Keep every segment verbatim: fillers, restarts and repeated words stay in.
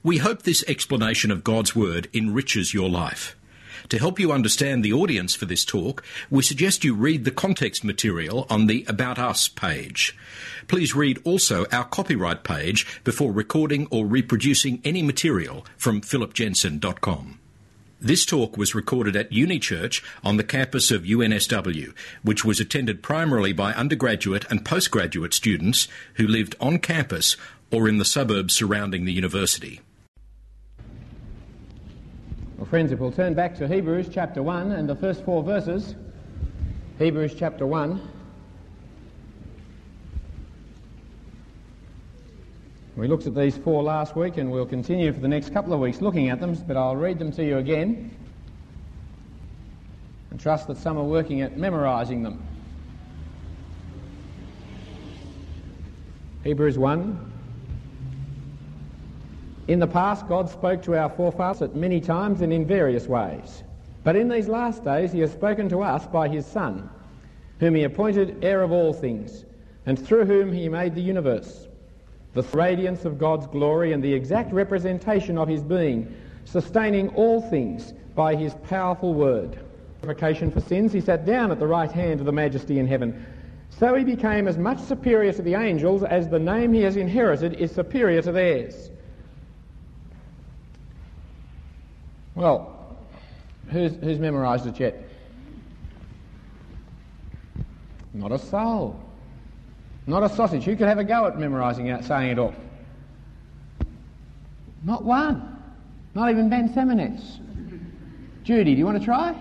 We hope this explanation of God's Word enriches your life. To help you understand the audience for this talk, we suggest you read the context material on the About Us page. Please read also our copyright page before recording or reproducing any material from philip jensen dot com. This talk was recorded at Uni Church on the campus of U N S W, which was attended primarily by undergraduate and postgraduate students who lived on campus or in the suburbs surrounding the university. Well, friends, if we'll turn back to Hebrews chapter one and the first four verses, Hebrews chapter one. We looked at these four last week and we'll continue for the next couple of weeks looking at them, but I'll read them to you again and trust that some are working at memorising them. Hebrews one. In the past, God spoke to our forefathers at many times and in various ways. But in these last days he has spoken to us by his Son, whom he appointed heir of all things, and through whom he made the universe, the radiance of God's glory and the exact representation of his being, sustaining all things by his powerful word. Purification for sins, he sat down at the right hand of the Majesty in heaven. So he became as much superior to the angels as the name he has inherited is superior to theirs. Well, who's, who's memorised it yet? Not a soul. Not a sausage. Who could have a go at memorising it, saying it off? Not one. Not even Ben Seminets. Judy, do you want to try?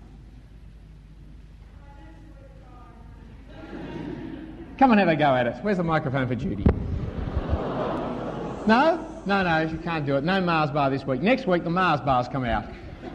Come and have a go at it. Where's the microphone for Judy? No? No, no, you can't do it. No Mars bar this week. Next week the Mars bars come out.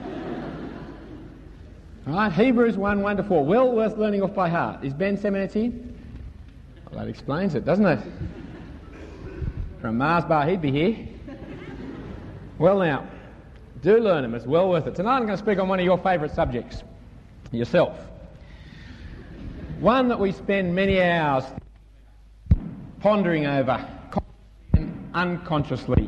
All right, Hebrews one, one to four. Well worth learning off by heart. Is Ben Seminets here? Well, that explains it, doesn't it? For a Mars bar, he'd be here. Well now, do learn them. It's well worth it. Tonight I'm going to speak on one of your favourite subjects, yourself. One that we spend many hours pondering over, unconsciously.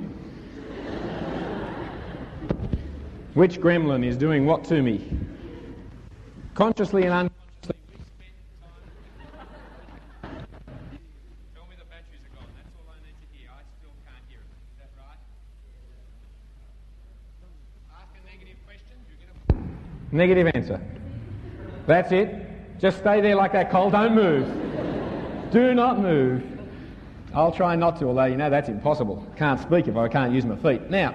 Which gremlin is doing what to me? Consciously and unconsciously. Tell me the batteries are gone. That's all I need to hear. I still can't hear it. Is that right? Ask a negative question, you get a negative answer. That's it. Just stay there like that, Cole. Don't move. Do not move. I'll try not to, although you know that's impossible. Can't speak if I can't use my feet. Now,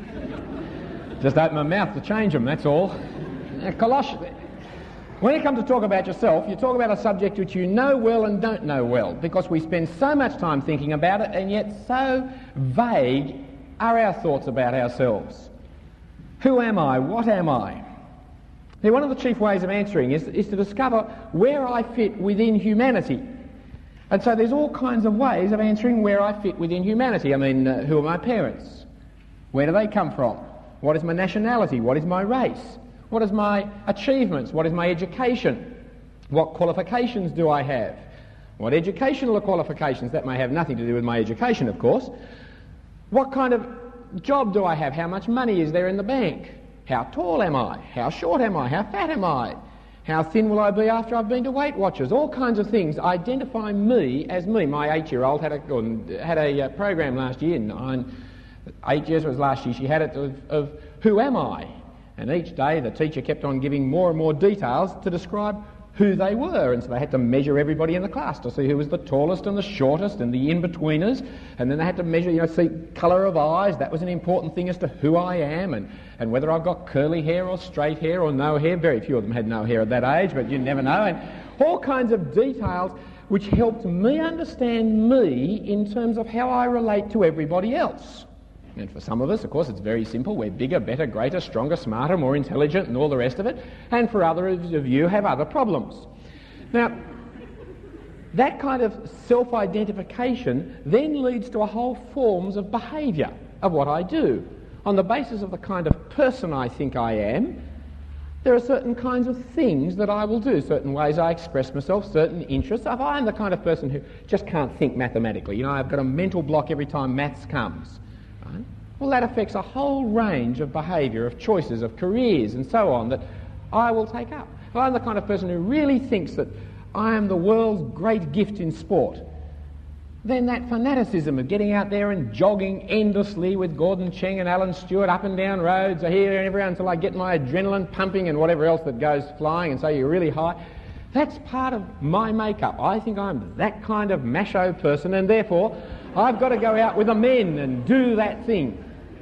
just open my mouth to change them, that's all. Now, Colossians. When you come to talk about yourself, you talk about a subject which you know well and don't know well, because we spend so much time thinking about it, and yet so vague are our thoughts about ourselves. Who am I? What am I? Now, one of the chief ways of answering is, is to discover where I fit within humanity. And so there's all kinds of ways of answering where I fit within humanity. I mean, uh, who are my parents? Where do they come from? What is my nationality? What is my race? What is my achievements? What is my education? What qualifications do I have? What educational qualifications? That may have nothing to do with my education, of course. What kind of job do I have? How much money is there in the bank? How tall am I? How short am I? How fat am I? How thin will I be after I've been to Weight Watchers? All kinds of things identify me as me. My eight-year-old had a had a uh, program last year, nine, eight years was last year. She had it of, of who am I? And each day the teacher kept on giving more and more details to describe who they were, and so they had to measure everybody in the class to see who was the tallest and the shortest and the in-betweeners, and then they had to measure, you know, see colour of eyes. That was an important thing as to who I am, and, and whether I've got curly hair or straight hair or no hair. Very few of them had no hair at that age, but you never know. And all kinds of details which helped me understand me in terms of how I relate to everybody else. And for some of us, of course, it's very simple. We're bigger, better, greater, stronger, smarter, more intelligent and all the rest of it. And for others of you have other problems. Now, that kind of self-identification then leads to a whole forms of behaviour of what I do. On the basis of the kind of person I think I am, there are certain kinds of things that I will do, certain ways I express myself, certain interests. If I'm the kind of person who just can't think mathematically, you know, I've got a mental block every time maths comes, right? Well, that affects a whole range of behaviour, of choices, of careers and so on that I will take up. If I'm the kind of person who really thinks that I am the world's great gift in sport, then that fanaticism of getting out there and jogging endlessly with Gordon Cheng and Alan Stewart up and down roads here and everywhere until I get my adrenaline pumping and whatever else that goes flying and so you're really high, that's part of my makeup. I think I'm that kind of macho person, and therefore I've got to go out with the men and do that thing.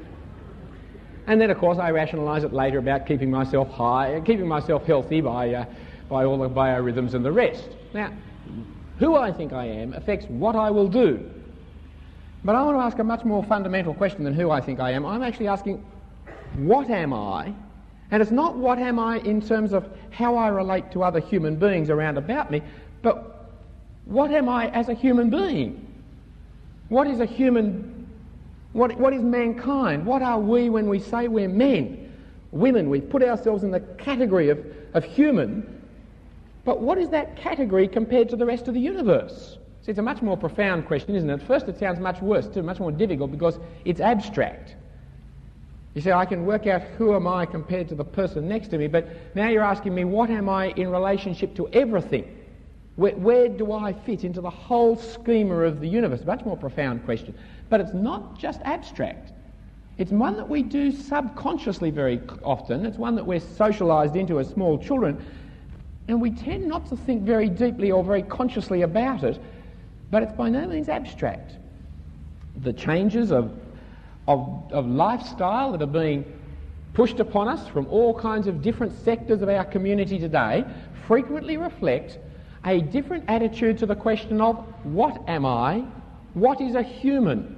And then, of course, I rationalise it later about keeping myself high, keeping myself healthy by, uh, by all the biorhythms and the rest. Now, who I think I am affects what I will do. But I want to ask a much more fundamental question than who I think I am. I'm actually asking, what am I? And it's not what am I in terms of how I relate to other human beings around about me, but what am I as a human being? What is a human, what, what is mankind? What are we when we say we're men? Women, we put ourselves in the category of, of human, but what is that category compared to the rest of the universe? See, it's a much more profound question, isn't it? At first it sounds much worse too, much more difficult because it's abstract. You see, I can work out who am I compared to the person next to me, but now you're asking me what am I in relationship to everything? Where, where do I fit into the whole schema of the universe? A much more profound question. But it's not just abstract. It's one that we do subconsciously very often. It's one that we're socialised into as small children, and we tend not to think very deeply or very consciously about it, but it's by no means abstract. The changes of, of, of lifestyle that are being pushed upon us from all kinds of different sectors of our community today frequently reflect a different attitude to the question of what am I, what is a human?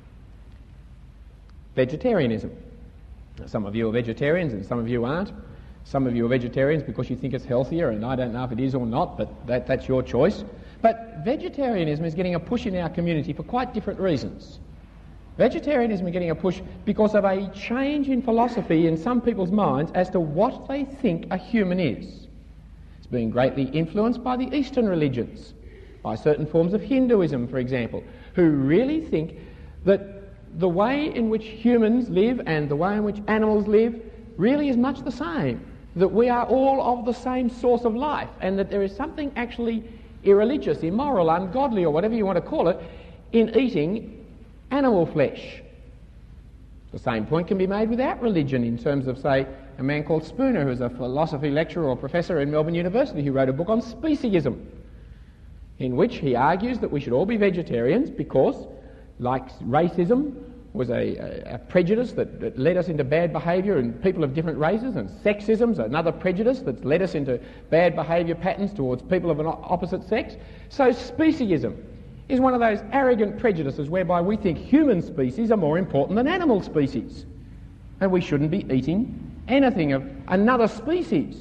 Vegetarianism. Some of you are vegetarians and some of you aren't. Some of you are vegetarians because you think it's healthier, and I don't know if it is or not, but that, that's your choice. But vegetarianism is getting a push in our community for quite different reasons. Vegetarianism is getting a push because of a change in philosophy in some people's minds as to what they think a human is. It's being greatly influenced by the Eastern religions, by certain forms of Hinduism, for example, who really think that the way in which humans live and the way in which animals live really is much the same, that we are all of the same source of life, and that there is something actually irreligious, immoral, ungodly, or whatever you want to call it, in eating animal flesh. The same point can be made without religion in terms of, say, a man called Spooner, who's a philosophy lecturer or professor in Melbourne University, who wrote a book on speciesism, in which he argues that we should all be vegetarians because, like racism was a, a, a prejudice that, that led us into bad behaviour in people of different races, and sexism's another prejudice that's led us into bad behaviour patterns towards people of an opposite sex. So speciesism is one of those arrogant prejudices whereby we think human species are more important than animal species, and we shouldn't be eating anything of another species.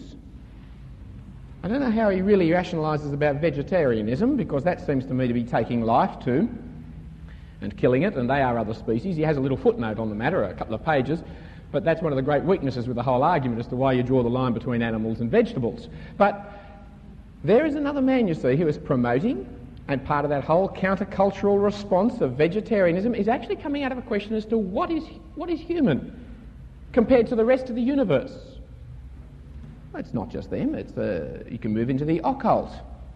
I don't know how he really rationalises about vegetarianism, because that seems to me to be taking life too and killing it, and they are other species. He has a little footnote on the matter, a couple of pages, but that's one of the great weaknesses with the whole argument as to why you draw the line between animals and vegetables. But there is another man, you see, who is promoting, and part of that whole countercultural response of vegetarianism is actually coming out of a question as to what is what is human compared to the rest of the universe. Well, it's not just them. It's uh, you can move into the occult.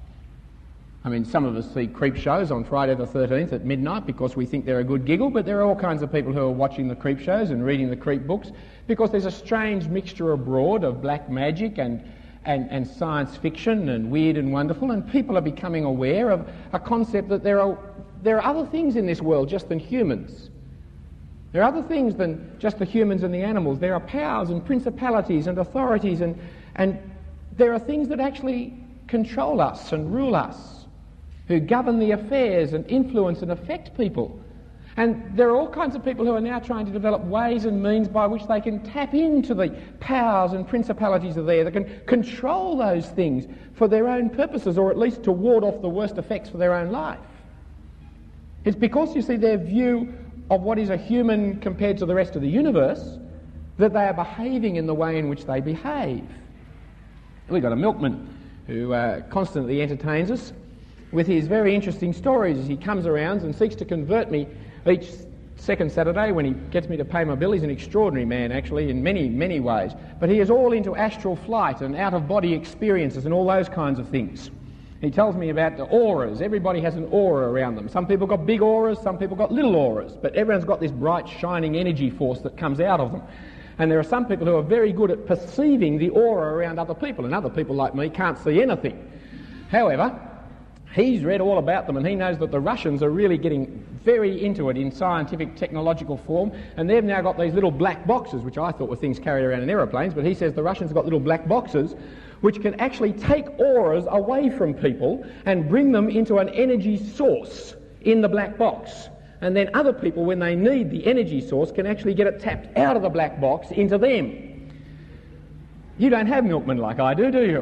I mean, some of us see creep shows on Friday the thirteenth at midnight because we think they're a good giggle, but there are all kinds of people who are watching the creep shows and reading the creep books because there's a strange mixture abroad of black magic and, and, and science fiction and weird and wonderful, and people are becoming aware of a concept that there are, there are other things in this world just than humans. There are other things than just the humans and the animals. There are powers and principalities and authorities, and, and there are things that actually control us and rule us, who govern the affairs and influence and affect people. And there are all kinds of people who are now trying to develop ways and means by which they can tap into the powers and principalities that are there, that can control those things for their own purposes, or at least to ward off the worst effects for their own life. It's because, you see, their view of what is a human compared to the rest of the universe that they are behaving in the way in which they behave. We've got a milkman who uh, constantly entertains us with his very interesting stories as he comes around and seeks to convert me each second Saturday when he gets me to pay my bill. He's an extraordinary man, actually, in many, many ways. But he is all into astral flight and out-of-body experiences and all those kinds of things. He tells me about the auras. Everybody has an aura around them. Some people got big auras, some people got little auras, but everyone's got this bright, shining energy force that comes out of them. And there are some people who are very good at perceiving the aura around other people, and other people like me can't see anything. However, he's read all about them, and he knows that the Russians are really getting very into it in scientific, technological form, and they've now got these little black boxes, which I thought were things carried around in aeroplanes, but he says the Russians have got little black boxes which can actually take auras away from people and bring them into an energy source in the black box. And then other people, when they need the energy source, can actually get it tapped out of the black box into them. You don't have milkmen like I do, do you?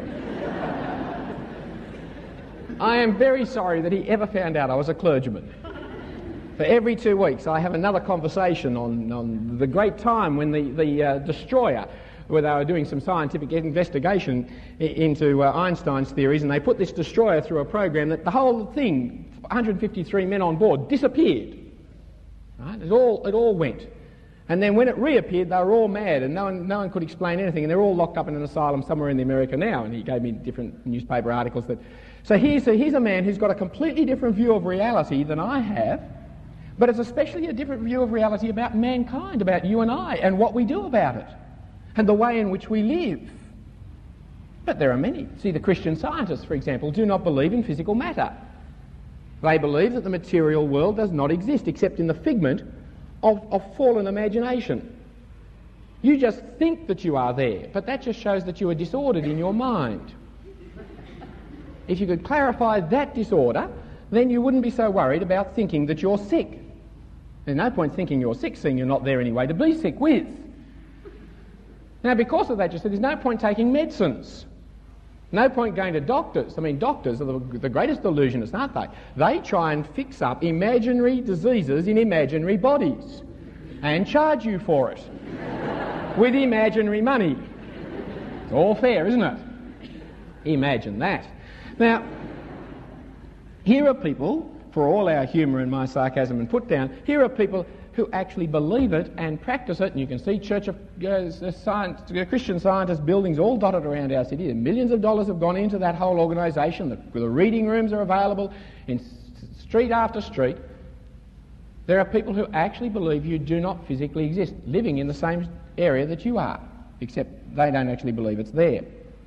I am very sorry that he ever found out I was a clergyman. For every two weeks I have another conversation on, on the great time when the, the uh, destroyer, where they were doing some scientific investigation I- into uh, Einstein's theories, and they put this destroyer through a program that the whole thing, one hundred fifty-three men on board, disappeared. Right? It all, it all went. And then when it reappeared, they were all mad, and no one, no one could explain anything, and they're all locked up in an asylum somewhere in America now, and he gave me different newspaper articles that... So here's a, here's a man who's got a completely different view of reality than I have, but it's especially a different view of reality about mankind, about you and I, and what we do about it, and the way in which we live. But there are many. See, the Christian scientists, for example, do not believe in physical matter. They believe that the material world does not exist except in the figment of, of fallen imagination. You just think that you are there, but that just shows that you are disordered in your mind. If you could clarify that disorder, then you wouldn't be so worried about thinking that you're sick. There's no point thinking you're sick, seeing you're not there anyway to be sick with. Now, because of that, you said there's no point taking medicines. No point going to doctors. I mean, doctors are the, the greatest illusionists, aren't they? They try and fix up imaginary diseases in imaginary bodies and charge you for it with imaginary money. It's all fair, isn't it? Imagine that. Now, here are people, for all our humour and my sarcasm and put down, here are people who actually believe it and practice it, and you can see Church of uh, science, uh, Christian Scientist buildings all dotted around our city, and millions of dollars have gone into that whole organisation. The, the reading rooms are available in s- street after street. There are people who actually believe you do not physically exist, living in the same area that you are, except they don't actually believe it's there.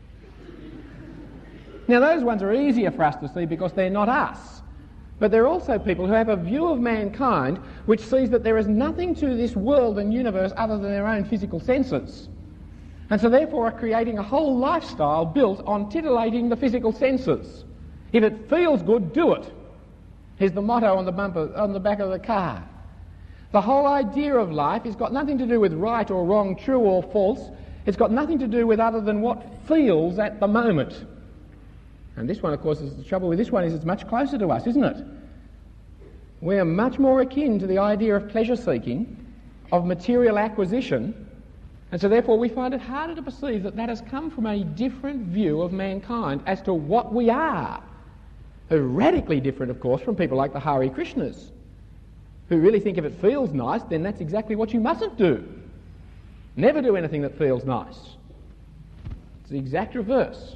Now, those ones are easier for us to see because they're not us. But there are also people who have a view of mankind which sees that there is nothing to this world and universe other than their own physical senses. And so therefore are creating a whole lifestyle built on titillating the physical senses. If it feels good, do it. Here's the motto on the bumper, on the back of the car. The whole idea of life has got nothing to do with right or wrong, true or false. It's got nothing to do with other than what feels at the moment. And this one, of course, is the trouble with this one is it's much closer to us, isn't it? We are much more akin to the idea of pleasure-seeking, of material acquisition, and so therefore we find it harder to perceive that that has come from a different view of mankind as to what we are. They're radically different, of course, from people like the Hare Krishnas, who really think if it feels nice, then that's exactly what you mustn't do. Never do anything that feels nice. It's the exact reverse.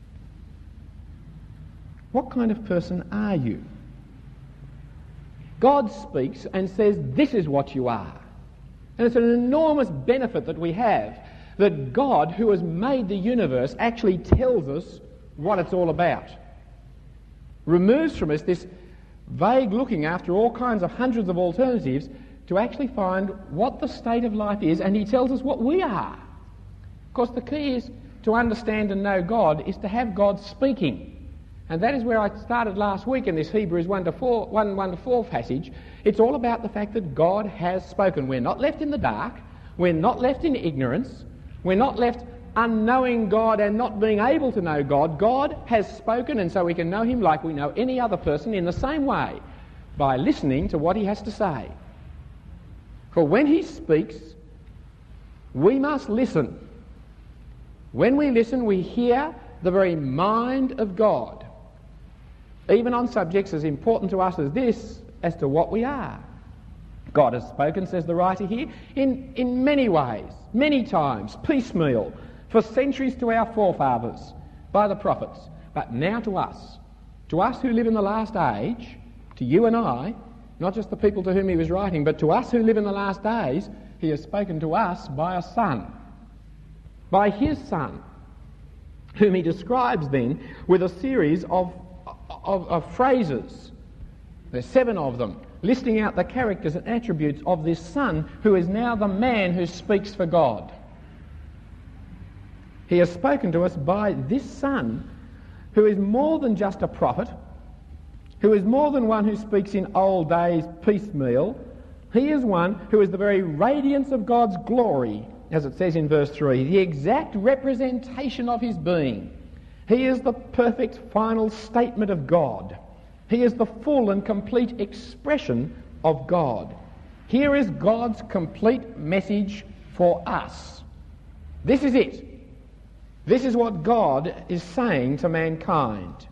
What kind of person are you? God speaks and says, this is what you are. And it's an enormous benefit that we have that God, who has made the universe, actually tells us what it's all about. Removes from us this vague looking after all kinds of hundreds of alternatives to actually find what the state of life is, and he tells us what we are. Of course, the key is to understand and know God is to have God speaking. And that is where I started last week in this Hebrews one to four, one, one to four passage. It's all about the fact that God has spoken. We're not left in the dark. We're not left in ignorance. We're not left unknowing God and not being able to know God. God has spoken, and so we can know him like we know any other person in the same way, by listening to what he has to say. For when he speaks, we must listen. When we listen, we hear the very mind of God, even on subjects as important to us as this, as to what we are. God has spoken, says the writer here, in, in many ways, many times, piecemeal, for centuries to our forefathers by the prophets, but now to us, to us who live in the last age, to you and I, not just the people to whom he was writing, but to us who live in the last days, he has spoken to us by a Son, by his Son, whom he describes then with a series of, of, of phrases. There's seven of them, listing out the characters and attributes of this Son who is now the man who speaks for God. He has spoken to us by this Son who is more than just a prophet, who is more than one who speaks in old days piecemeal. He is one who is the very radiance of God's glory, as it says in verse three, the exact representation of his being. He is the perfect final statement of God. He is the full and complete expression of God. Here is God's complete message for us. This is it. This is what God is saying to mankind.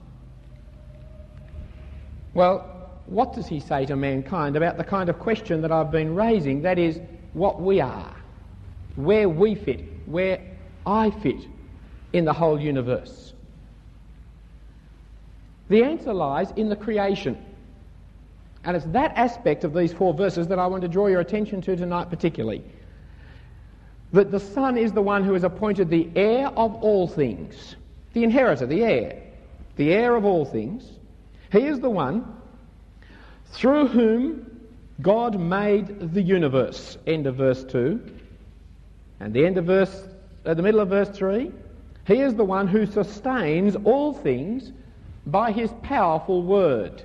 Well, what does he say to mankind about the kind of question that I've been raising, that is, what we are, where we fit, where I fit in the whole universe? The answer lies in the creation. And it's that aspect of these four verses that I want to draw your attention to tonight particularly. That the Son is the one who is appointed the heir of all things, the inheritor, the heir, the heir of all things. He is the one through whom God made the universe. End of verse two. And the end of verse, at the middle of verse three. He is the one who sustains all things by his powerful word.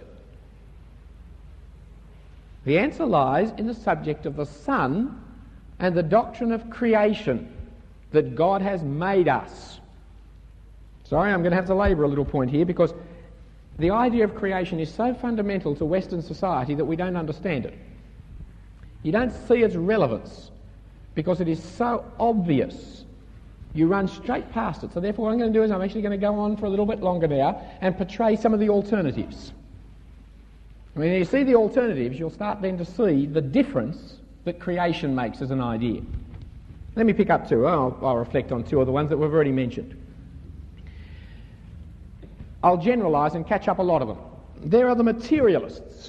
The answer lies in the subject of the Son and the doctrine of creation, that God has made us. Sorry, I'm going to have to labour a little point here, because the idea of creation is so fundamental to Western society that we don't understand it. You don't see its relevance because it is so obvious. You run straight past it. So therefore what I'm going to do is I'm actually going to go on for a little bit longer now and portray some of the alternatives. I mean, you see the alternatives, you'll start then to see the difference that creation makes as an idea. Let me pick up two. I'll, I'll reflect on two of the ones that we've already mentioned. I'll generalise and catch up a lot of them. There are the materialists.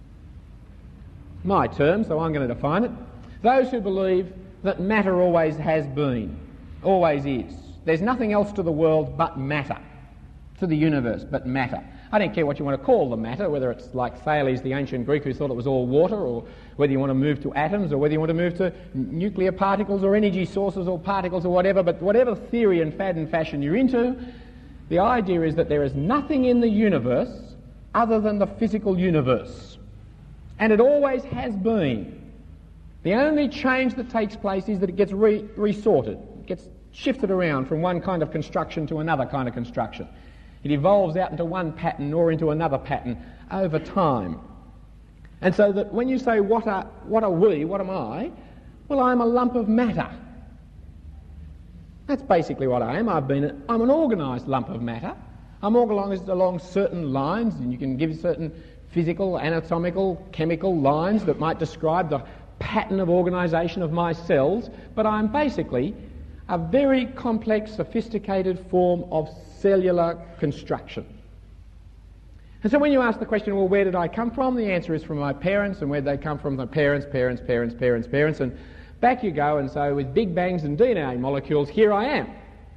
My term, so I'm going to define it. Those who believe that matter always has been, always is. There's nothing else to the world but matter, to the universe but matter. I don't care what you want to call the matter, whether it's like Thales, the ancient Greek, who thought it was all water, or whether you want to move to atoms, or whether you want to move to nuclear particles or energy sources or particles or whatever, but whatever theory and fad and fashion you're into, the idea is that there is nothing in the universe other than the physical universe. And it always has been. The only change that takes place is that it gets re- resorted, it gets shifted around from one kind of construction to another kind of construction. It evolves out into one pattern or into another pattern over time. And so that when you say, what are, what are we, what am I? Well, I'm a lump of matter. That's basically what I am. I've been, a, I'm an organised lump of matter. I'm organised along certain lines, and you can give certain physical, anatomical, chemical lines that might describe the pattern of organisation of my cells, but I'm basically a very complex, sophisticated form of cellular construction. And so when you ask the question, well, where did I come from? The answer is from my parents, and where did they come from? My parents, parents, parents, parents, parents, and back you go, and so with big bangs and D N A molecules, here I am.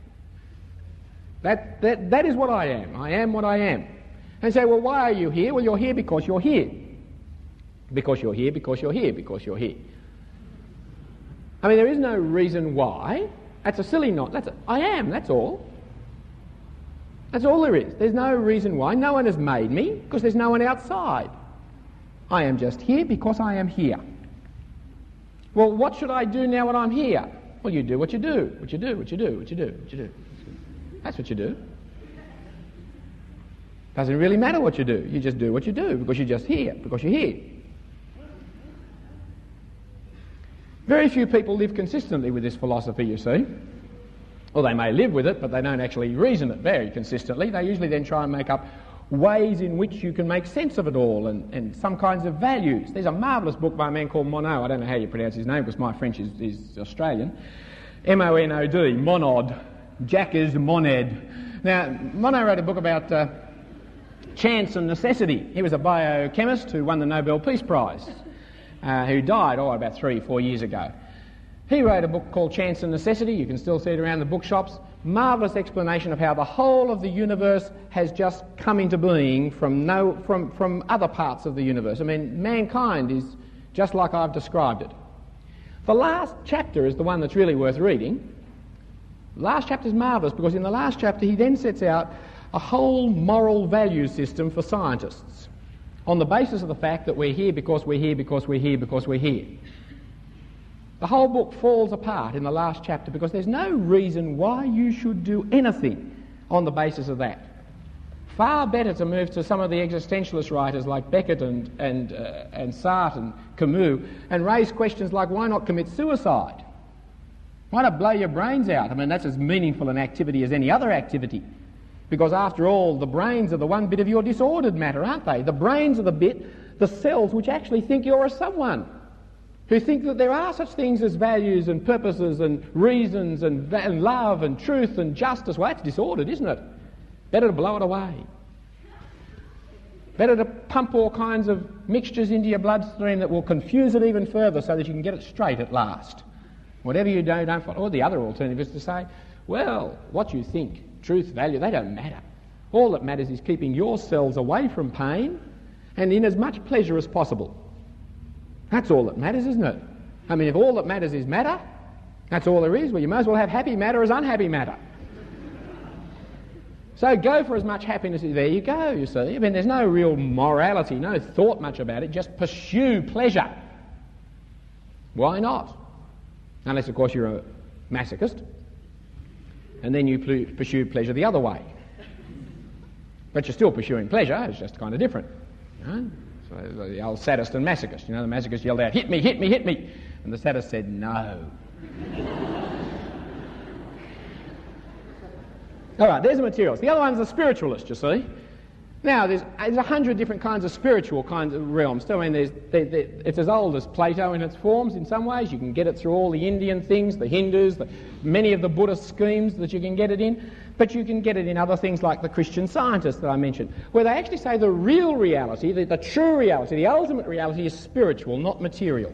That, that, that is what I am. I am what I am. And say, well, why are you here? Well, you're here because you're here. Because you're here, because you're here, because you're here. I mean, there is no reason why. That's a silly knot. That's a, I am, that's all. That's all there is. There's no reason why. No one has made me, because there's no one outside. I am just here because I am here. Well, what should I do now that I'm here? Well, you do what you do, what you do, what you do, what you do, what you do. That's what you do. Doesn't really matter what you do. You just do what you do because you're just here, because you're here. Very few people live consistently with this philosophy, you see. Well, they may live with it, but they don't actually reason it very consistently. They usually then try and make up ways in which you can make sense of it all, and, and some kinds of values. There's a marvellous book by a man called Monod. I don't know how you pronounce his name because my French is, is Australian. M O N O D, Monod. Jacques Monod. Now, Monod wrote a book about uh, chance and necessity. He was a biochemist who won the Nobel Peace Prize, uh, who died, oh, about three, four years ago. He wrote a book called Chance and Necessity. You can still see it around the bookshops. Marvellous explanation of how the whole of the universe has just come into being from no from, from other parts of the universe. I mean, mankind is just like I've described it. The last chapter is the one that's really worth reading. The last chapter is marvellous because in the last chapter he then sets out a whole moral value system for scientists on the basis of the fact that we're here because we're here because we're here because we're here. The whole book falls apart in the last chapter because there's no reason why you should do anything on the basis of that. Far better to move to some of the existentialist writers like Beckett and, and, uh, and Sartre and Camus and raise questions like, why not commit suicide? Why not blow your brains out? I mean, that's as meaningful an activity as any other activity. Because after all, the brains are the one bit of your disordered matter, aren't they? The brains are the bit, the cells which actually think you're a someone, who think that there are such things as values and purposes and reasons and, va- and love and truth and justice. Well, that's disordered, isn't it? Better to blow it away. Better to pump all kinds of mixtures into your bloodstream that will confuse it even further so that you can get it straight at last. Whatever you do, don't follow. Or the other alternative is to say, well, what you think, truth, value, they don't matter. All that matters is keeping your cells away from pain and in as much pleasure as possible. That's all that matters, isn't it? I mean, if all that matters is matter, that's all there is. Well, you might as well have happy matter as unhappy matter. So go for as much happiness as... There you go, you see. I mean, there's no real morality, no thought much about it. Just pursue pleasure. Why not? Unless, of course, you're a masochist. And then you pl- pursue pleasure the other way. But you're still pursuing pleasure. It's just kind of different. You know? So the old sadist and masochist. You know, the masochist yelled out, hit me, hit me, hit me. And the sadist said, no. All right, there's the materials. The other one's the spiritualist, you see. Now, there's, there's a hundred different kinds of spiritual kinds of realms. So, I mean, there's, there, there, it's as old as Plato in its forms in some ways. You can get it through all the Indian things, the Hindus, the, many of the Buddhist schemes that you can get it in. But you can get it in other things like the Christian Scientists that I mentioned, where they actually say the real reality, the, the true reality, the ultimate reality is spiritual, not material.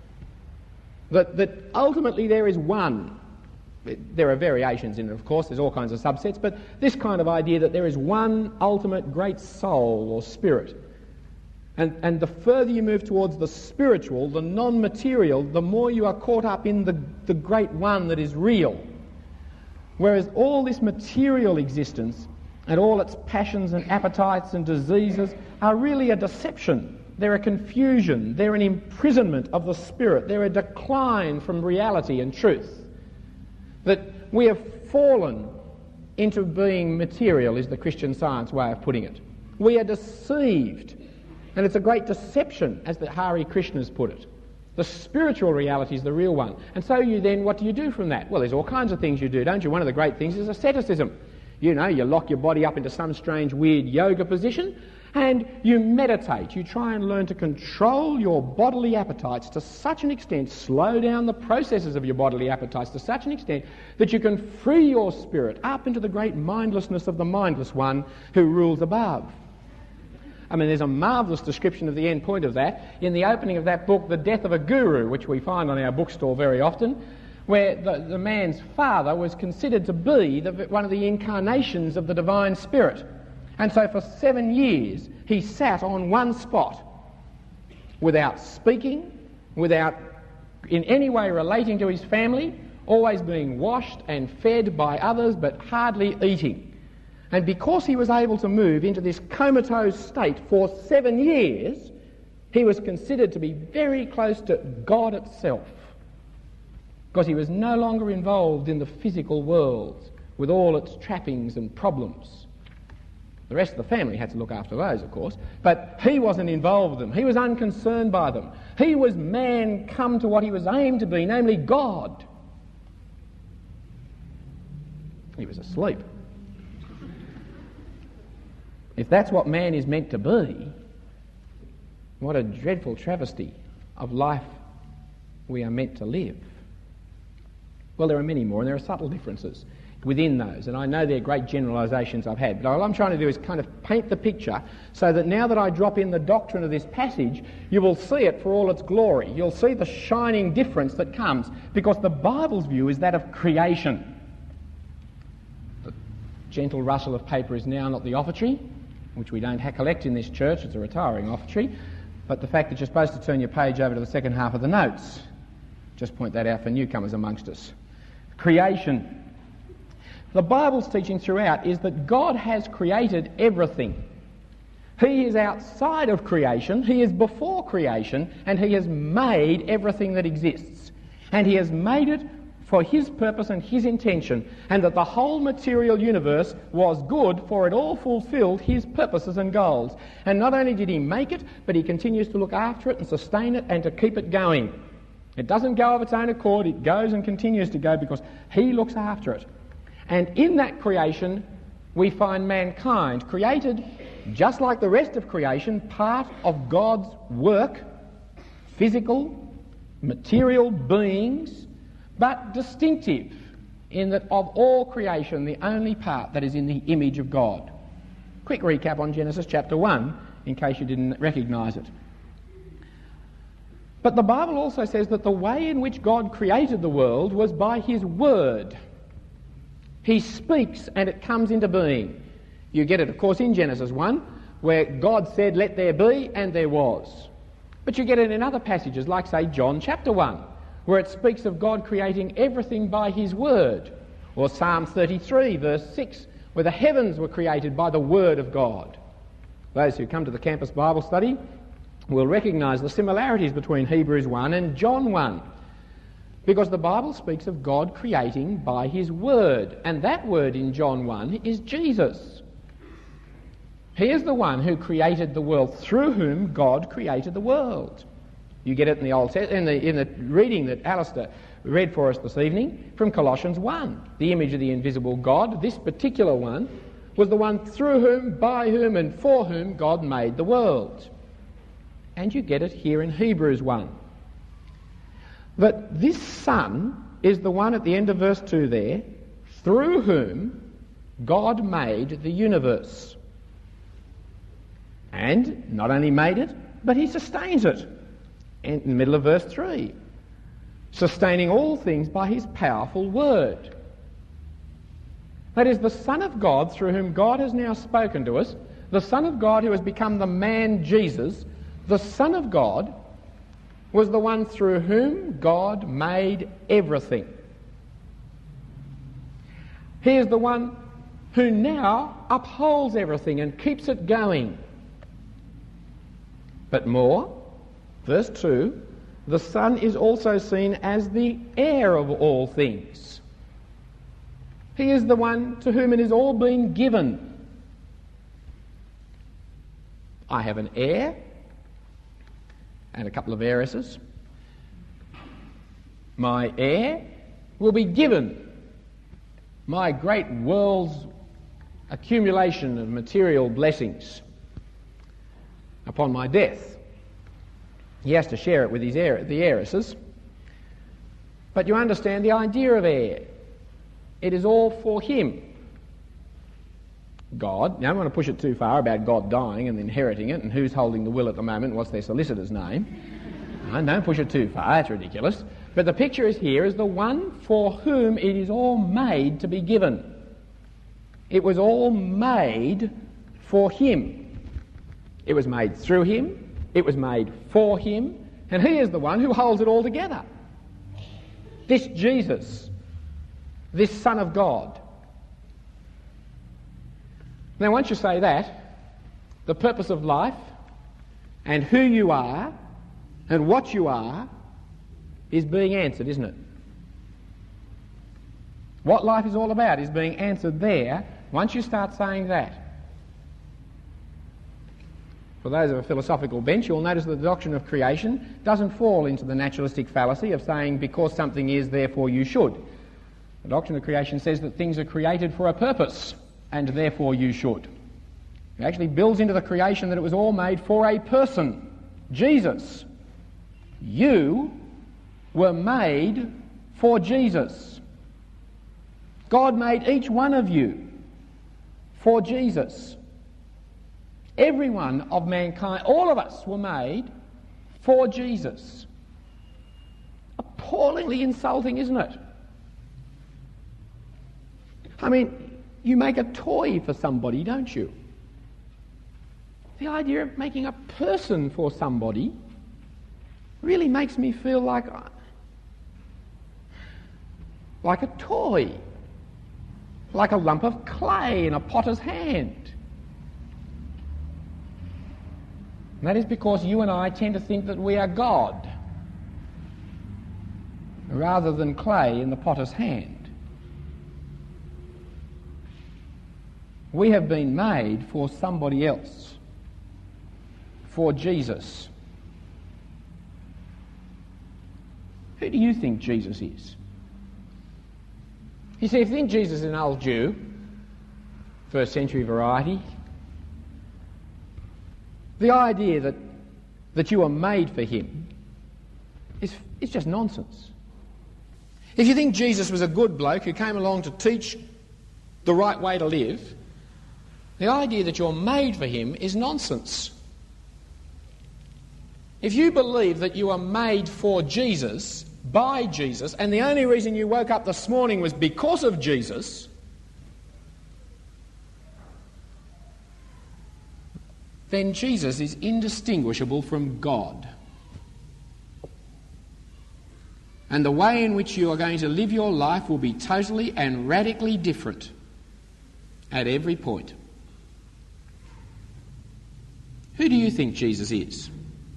That, that ultimately there is one. There are variations in it, of course, there's all kinds of subsets, but this kind of idea that there is one ultimate great soul or spirit. And, and the further you move towards the spiritual, the non-material, the more you are caught up in the, the great one that is real. Whereas all this material existence and all its passions and appetites and diseases are really a deception. They're a confusion. They're an imprisonment of the spirit. They're a decline from reality and truth. That we have fallen into being material is the Christian Science way of putting it. We are deceived. And it's a great deception, as the Hare Krishnas put it. The spiritual reality is the real one. And so you then, what do you do from that? Well, there's all kinds of things you do, don't you? One of the great things is asceticism. You know, you lock your body up into some strange, weird yoga position and you meditate. You try and learn to control your bodily appetites to such an extent, slow down the processes of your bodily appetites to such an extent that you can free your spirit up into the great mindlessness of the mindless one who rules above. I mean, there's a marvellous description of the end point of that in the opening of that book, The Death of a Guru, which we find on our bookstall very often, where the, the man's father was considered to be the, one of the incarnations of the divine spirit. And so for seven years he sat on one spot without speaking, without in any way relating to his family, always being washed and fed by others but hardly eating. And because he was able to move into this comatose state for seven years, he was considered to be very close to God itself, because he was no longer involved in the physical world with all its trappings and problems. The rest of the family had to look after those, of course, but he wasn't involved with them. He was unconcerned by them. He was man come to what he was aimed to be, namely God. He was asleep. If that's what man is meant to be, what a dreadful travesty of life we are meant to live. Well, there are many more, and there are subtle differences within those, and I know they're great generalisations I've had, but all I'm trying to do is kind of paint the picture so that now that I drop in the doctrine of this passage, you will see it for all its glory. You'll see the shining difference that comes, because the Bible's view is that of creation. The gentle rustle of paper is now not the offertory, which we don't collect in this church, it's a retiring offertory, but the fact that you're supposed to turn your page over to the second half of the notes. Just point that out for newcomers amongst us. Creation. The Bible's teaching throughout is that God has created everything. He is outside of creation, He is before creation, and He has made everything that exists. And He has made it for His purpose and His intention, and that the whole material universe was good, for it all fulfilled His purposes and goals. And not only did He make it, but He continues to look after it and sustain it and to keep it going. It doesn't go of its own accord, it goes and continues to go because He looks after it. And in that creation, we find mankind created, just like the rest of creation, part of God's work, physical, material beings, but distinctive in that of all creation, the only part that is in the image of God. Quick recap on Genesis chapter one, in case you didn't recognise it. But the Bible also says that the way in which God created the world was by His word. He speaks and it comes into being. You get it, of course, in Genesis one, where God said, "Let there be," and there was. But you get it in other passages, like, say, John chapter one, where it speaks of God creating everything by His word. Or Psalm thirty-three, verse six, where the heavens were created by the word of God. Those who come to the campus Bible study will recognise the similarities between Hebrews one and John one. Because the Bible speaks of God creating by His word. And that word in John one is Jesus. He is the one who created the world, through whom God created the world. You get it in the Old Testament, in the, in the reading that Alistair read for us this evening from Colossians one. The image of the invisible God, this particular one, was the one through whom, by whom and for whom God made the world. And you get it here in Hebrews one. That this Son is the one at the end of verse two there, through whom God made the universe. And not only made it, but He sustains it. In the middle of verse three. Sustaining all things by His powerful word. That is the Son of God through whom God has now spoken to us, the Son of God who has become the man Jesus, the Son of God was the one through whom God made everything. He is the one who now upholds everything and keeps it going. But more, verse two, the Son is also seen as the heir of all things. He is the one to whom it has all been given. I have an heir and a couple of heiresses. My heir will be given my great world's accumulation of material blessings upon my death. He has to share it with his heir, the heiresses. But you understand the idea of heir. It is all for him. God, now I don't want to push it too far about God dying and inheriting it and who's holding the will at the moment, what's their solicitor's name. No, don't push it too far, that's ridiculous. But the picture is here is the one for whom it is all made to be given. It was all made for him. It was made through him, it was made for him, and he is the one who holds it all together. This Jesus, this Son of God. Now once you say that, the purpose of life and who you are and what you are is being answered, isn't it? What life is all about is being answered there once you start saying that. For those of a philosophical bent, you'll notice that the doctrine of creation doesn't fall into the naturalistic fallacy of saying because something is, therefore you should. The doctrine of creation says that things are created for a purpose, and therefore you should. He actually builds into the creation that it was all made for a person, Jesus. You were made for Jesus. God made each one of you for Jesus. Every one of mankind, all of us were made for Jesus. Appallingly insulting, isn't it? I mean, you make a toy for somebody, don't you? The idea of making a person for somebody really makes me feel like like a toy, like a lump of clay in a potter's hand. And that is because you and I tend to think that we are God rather than clay in the potter's hand. We have been made for somebody else, for Jesus. Who do you think Jesus is? You see, if you think Jesus is an old Jew, first century variety, the idea that, that you are made for him is, is just nonsense. If you think Jesus was a good bloke who came along to teach the right way to live, the idea that you're made for him is nonsense. If you believe that you are made for Jesus, by Jesus, and the only reason you woke up this morning was because of Jesus, then Jesus is indistinguishable from God. And the way in which you are going to live your life will be totally and radically different at every point. Who do you think Jesus is?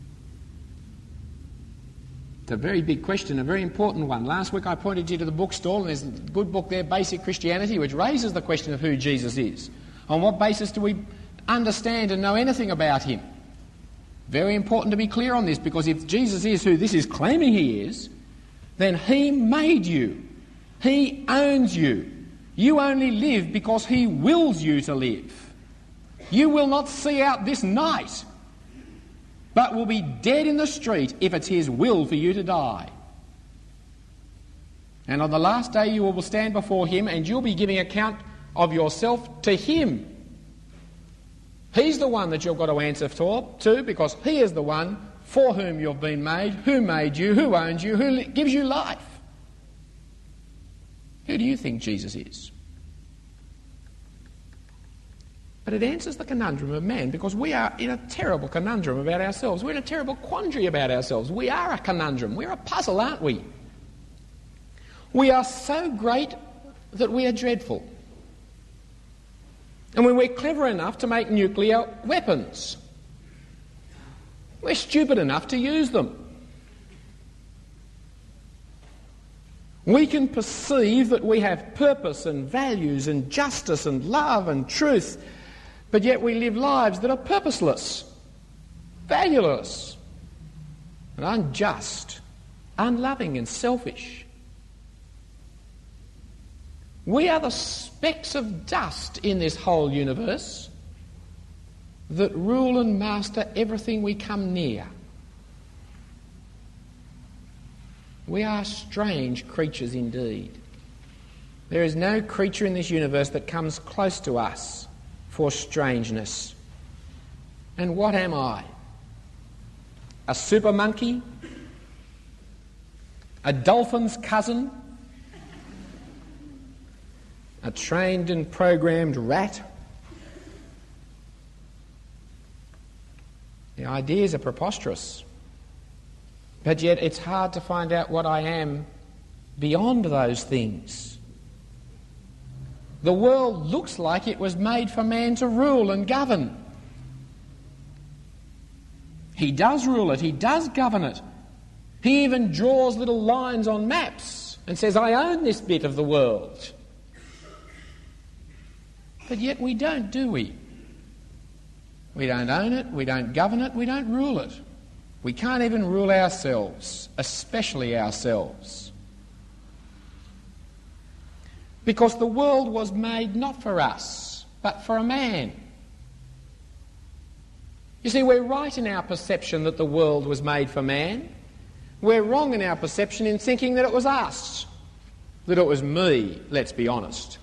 It's a very big question, a very important one. Last week I pointed you to the bookstall, and there's a good book there, Basic Christianity, which raises the question of who Jesus is. On what basis do we understand and know anything about him? Very important to be clear on this, because if Jesus is who this is claiming he is, then he made you. He owns you. You only live because he wills you to live. You will not see out this night, but will be dead in the street if it's his will for you to die. And on the last day you will stand before him, and you'll be giving account of yourself to him. He's the one that you've got to answer to, because he is the one for whom you've been made, who made you, who owns you, who gives you life. Who do you think Jesus is? But it answers the conundrum of man, because we are in a terrible conundrum about ourselves. We're in a terrible quandary about ourselves. We are a conundrum. We're a puzzle, aren't we? We are so great that we are dreadful. And when we're clever enough to make nuclear weapons, we're stupid enough to use them. We can perceive that we have purpose and values and justice and love and truth, but yet we live lives that are purposeless, valueless, and unjust, unloving and selfish. We are the specks of dust in this whole universe that rule and master everything we come near. We are strange creatures indeed. There is no creature in this universe that comes close to us for strangeness. And what am I? A super monkey? A dolphin's cousin? A trained and programmed rat? The ideas are preposterous. But yet it's hard to find out what I am beyond those things. The world looks like it was made for man to rule and govern. He does rule it, he does govern it. He even draws little lines on maps and says, I own this bit of the world. But yet we don't, do we? We don't own it, we don't govern it, we don't rule it. We can't even rule ourselves, especially ourselves. Because the world was made not for us, but for a man. You see, we're right in our perception that the world was made for man. We're wrong in our perception in thinking that it was us, that it was me, let's be honest.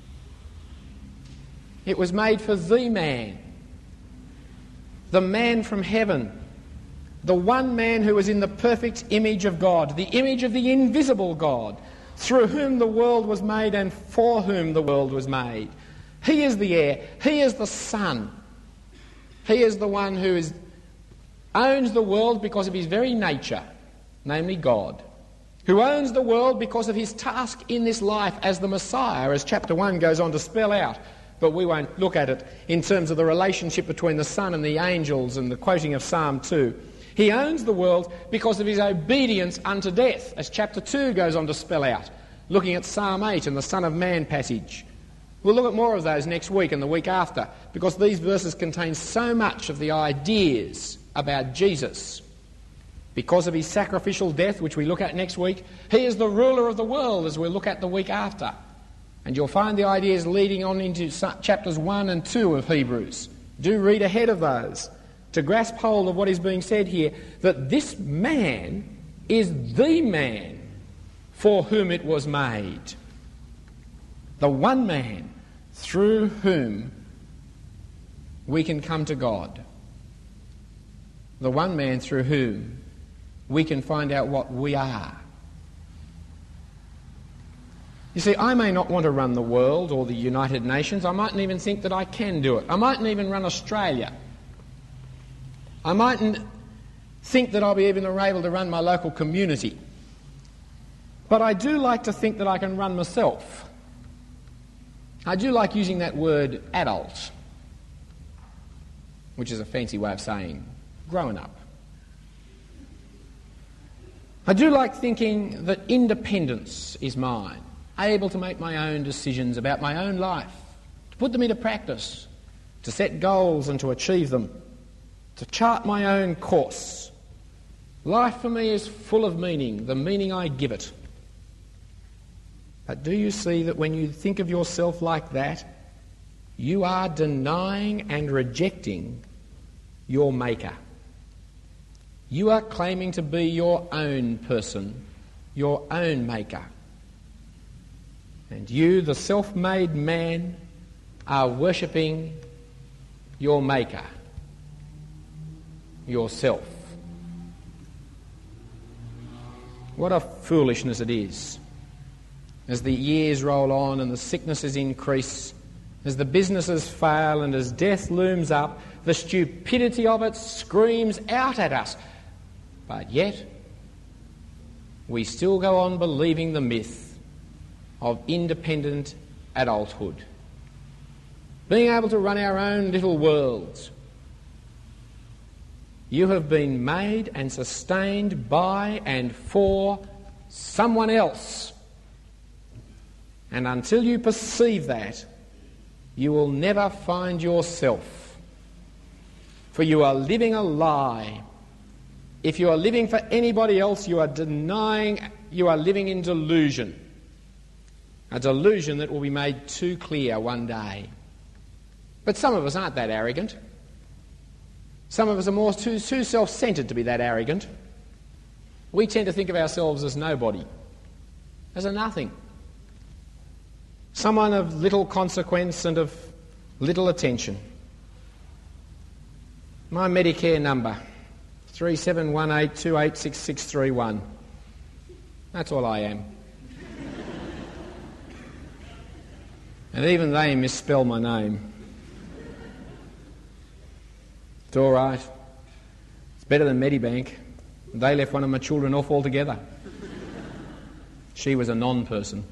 It was made for the man, the man from heaven, the one man who was in the perfect image of God, the image of the invisible God, through whom the world was made and for whom the world was made. He is the heir. He is the Son. He is the one who is, owns the world because of his very nature, namely God, who owns the world because of his task in this life as the Messiah, as chapter one goes on to spell out. But we won't look at it in terms of the relationship between the Son and the angels and the quoting of Psalm two. He owns the world because of his obedience unto death, as chapter two goes on to spell out, looking at Psalm eight and the Son of Man passage. We'll look at more of those next week and the week after, because these verses contain so much of the ideas about Jesus. Because of his sacrificial death, which we look at next week, he is the ruler of the world, as we'll look at the week after. And you'll find the ideas leading on into chapters one and two of Hebrews. Do read ahead of those to grasp hold of what is being said here, that this man is the man for whom it was made. The one man through whom we can come to God. The one man through whom we can find out what we are. You see, I may not want to run the world or the United Nations. I mightn't even think that I can do it. I mightn't even run Australia. I mightn't think that I'll be even able to run my local community. But I do like to think that I can run myself. I do like using that word adult, which is a fancy way of saying grown up. I do like thinking that independence is mine, able to make my own decisions about my own life, to put them into practice, to set goals and to achieve them, to chart my own course. Life for me is full of meaning, the meaning I give it. But do you see that when you think of yourself like that, you are denying and rejecting your Maker? You are claiming to be your own person, your own Maker. And you, the self-made man, are worshipping your Maker, yourself. What a foolishness it is. As the years roll on and the sicknesses increase, as the businesses fail and as death looms up, the stupidity of it screams out at us. But yet, we still go on believing the myth of independent adulthood. Being able to run our own little worlds. You have been made and sustained by and for someone else. And until you perceive that, you will never find yourself. For you are living a lie. If you are living for anybody else, you are denying, you are living in delusion. A delusion that will be made too clear one day. But some of us aren't that arrogant. Some of us are more too, too self-centred to be that arrogant. We tend to think of ourselves as nobody, as a nothing. Someone of little consequence and of little attention. My Medicare number, three seven one eight two eight six six three one. That's all I am. And even they misspell my name. It's all right. It's better than Medibank. They left one of my children off altogether. She was a non-person.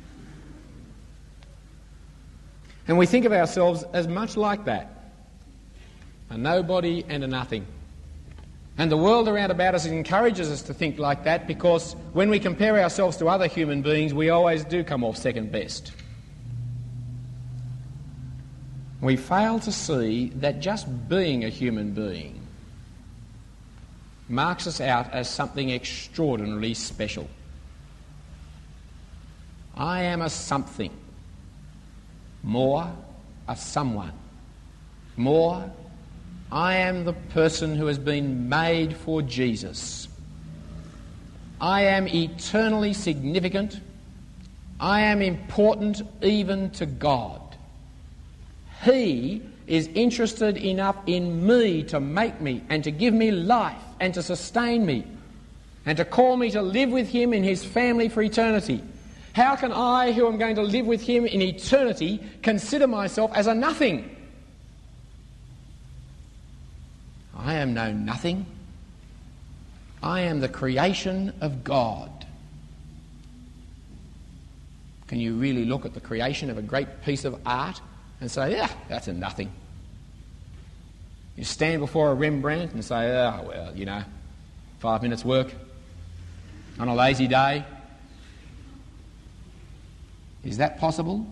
And we think of ourselves as much like that. A nobody and a nothing. And the world around about us encourages us to think like that because when we compare ourselves to other human beings, we always do come off second best. We fail to see that just being a human being marks us out as something extraordinarily special. I am a something, more a someone, more I am the person who has been made for Jesus. I am eternally significant. I am important even to God. He is interested enough in me to make me and to give me life and to sustain me and to call me to live with him in his family for eternity. How can I, who am going to live with him in eternity, consider myself as a nothing? I am no nothing. I am the creation of God. Can you really look at the creation of a great piece of art and say, yeah, that's a nothing? You stand before a Rembrandt and say, oh, well, you know, five minutes work on a lazy day. Is that possible?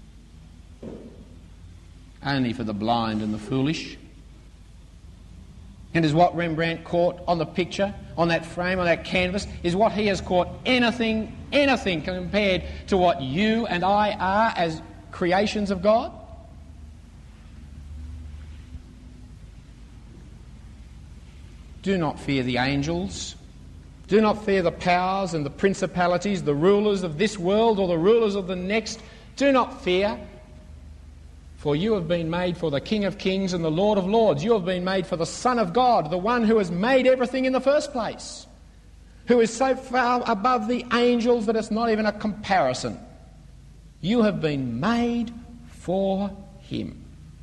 Only for the blind and the foolish. And is what Rembrandt caught on the picture, on that frame, on that canvas, is what he has caught anything, anything compared to what you and I are as creations of God? Do not fear the angels. Do not fear the powers and the principalities, the rulers of this world or the rulers of the next. Do not fear, for you have been made for the King of Kings and the Lord of Lords. You have been made for the Son of God, the one who has made everything in the first place, who is so far above the angels that it's not even a comparison. You have been made for him.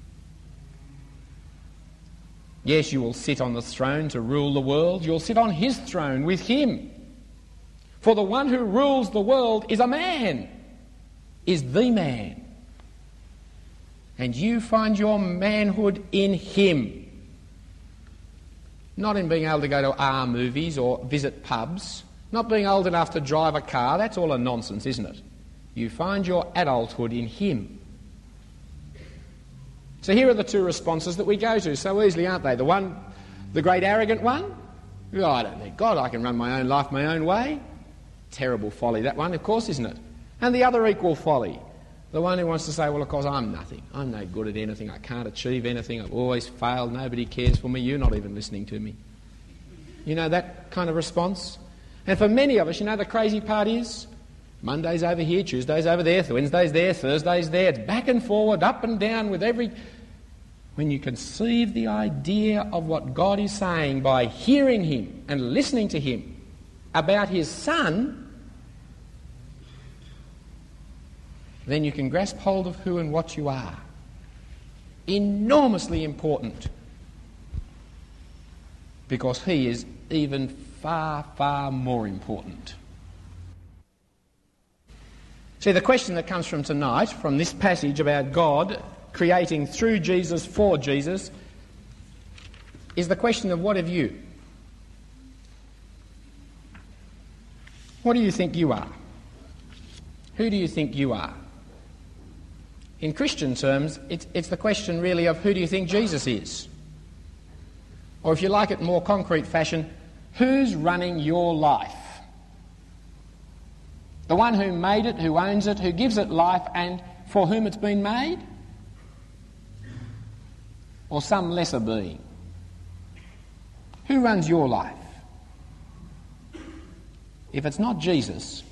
Yes, you will sit on the throne to rule the world. You'll sit on his throne with him. For the one who rules the world is a man, is the man. And you find your manhood in him. Not in being able to go to R movies or visit pubs. Not being old enough to drive a car. That's all a nonsense, isn't it? You find your adulthood in him. So here are the two responses that we go to so easily, aren't they? The one, the great arrogant one. Oh, I don't need God. I can run my own life my own way. Terrible folly, that one, of course, isn't it? And the other equal folly. The one who wants to say, well, of course, I'm nothing. I'm no good at anything. I can't achieve anything. I've always failed. Nobody cares for me. You're not even listening to me. You know, that kind of response. And for many of us, you know, the crazy part is Monday's over here, Tuesday's over there, Wednesday's there, Thursday's there. It's back and forward, up and down with every... When you conceive the idea of what God is saying by hearing him and listening to him about his Son, then you can grasp hold of who and what you are. Enormously important. Because he is even far, far more important. See, the question that comes from tonight, from this passage about God creating through Jesus for Jesus, is the question of what of you? What do you think you are? Who do you think you are? In Christian terms, it's, it's the question really of who do you think Jesus is? Or if you like it in more concrete fashion, who's running your life? The one who made it, who owns it, who gives it life, and for whom it's been made? Or some lesser being? Who runs your life? If it's not Jesus,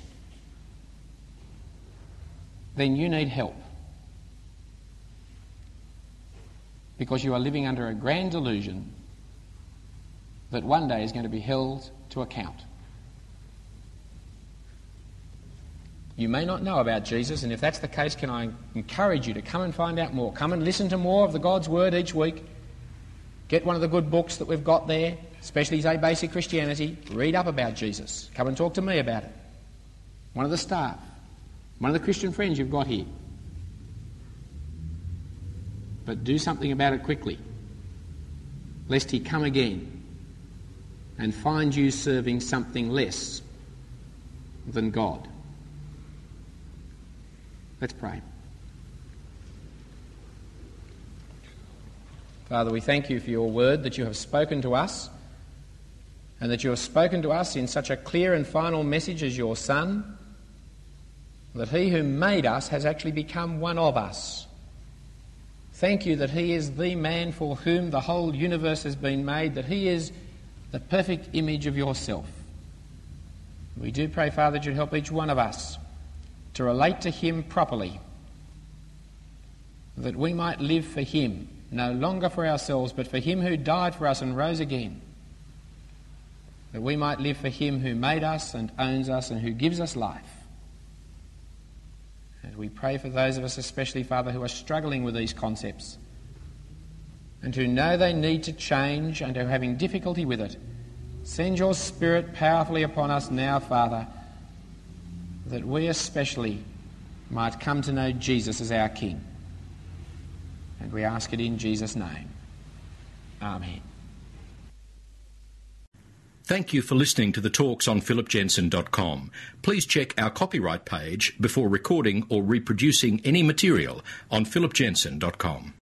then you need help. Because you are living under a grand delusion that one day is going to be held to account. You may not know about Jesus, and if that's the case, can I encourage you to come and find out more. Come and listen to more of the God's Word each week. Get one of the good books that we've got there, especially, say, Basic Christianity. Read up about Jesus. Come and talk to me about it. One of the staff. One of the Christian friends you've got here. But do something about it quickly, lest he come again and find you serving something less than God. Let's pray. Father, we thank you for your word that you have spoken to us, and that you have spoken to us in such a clear and final message as your Son, that he who made us has actually become one of us. thank you that he is the man for whom the whole universe has been made, that he is the perfect image of yourself. We do pray, Father, that you'd help each one of us to relate to him properly, that we might live for him, no longer for ourselves, but for him who died for us and rose again, that we might live for him who made us and owns us and who gives us life. And we pray for those of us especially, Father, who are struggling with these concepts and who know they need to change and are having difficulty with it. Send your Spirit powerfully upon us now, Father, that we especially might come to know Jesus as our King. And we ask it in Jesus' name. Amen. Thank you for listening to the talks on philip jensen dot com. Please check our copyright page before recording or reproducing any material on philip jensen dot com.